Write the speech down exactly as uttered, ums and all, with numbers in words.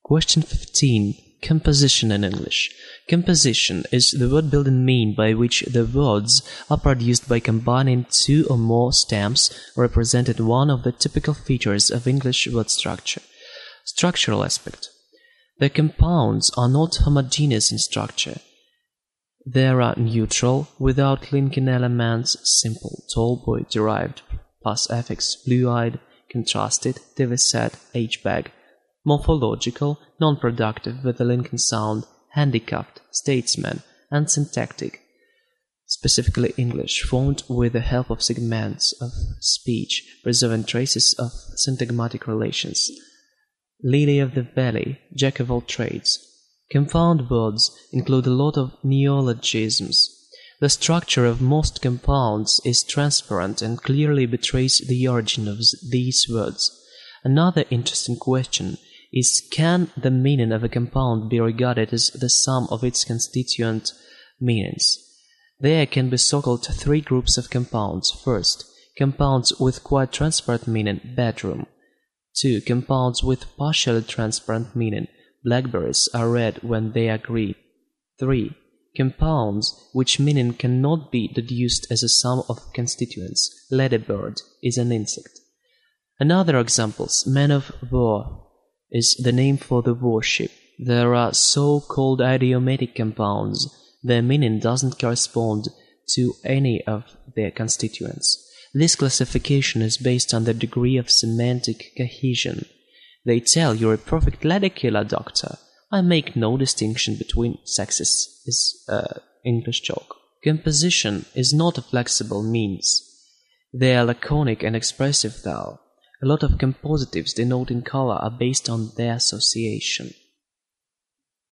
Question fifteen. Composition in English. Composition is the word-building mean by which the words are produced by combining two or more stems representing one of the typical features of English word structure. Structural aspect. The compounds are not homogeneous in structure. There are neutral, without linking elements, simple, tall boy, derived, plus affix, blue-eyed, contrasted, divised, H-bag, morphological, non-productive with a linking sound, handicapped, statesman, and syntactic, specifically English, formed with the help of segments of speech, preserving traces of syntagmatic relations. Lily of the valley, jack of all trades. Compound words include a lot of neologisms. The structure of most compounds is transparent and clearly betrays the origin of these words. Another interesting question is, can the meaning of a compound be regarded as the sum of its constituent meanings? There can be so-called three groups of compounds. First, compounds with quite transparent meaning, bedroom. Two, compounds with partially transparent meaning, blackberries are red when they are green. Three, compounds which meaning cannot be deduced as a sum of constituents, ladybird is an insect. Another examples, man of war is the name for the warship. There are so-called idiomatic compounds. Their meaning doesn't correspond to any of their constituents. This classification is based on the degree of semantic cohesion. They tell you're a perfect lady killer, doctor. I make no distinction between sexes, is uh, English joke. Composition is not a flexible means. They are laconic and expressive though. A lot of compositives denoting color are based on their association.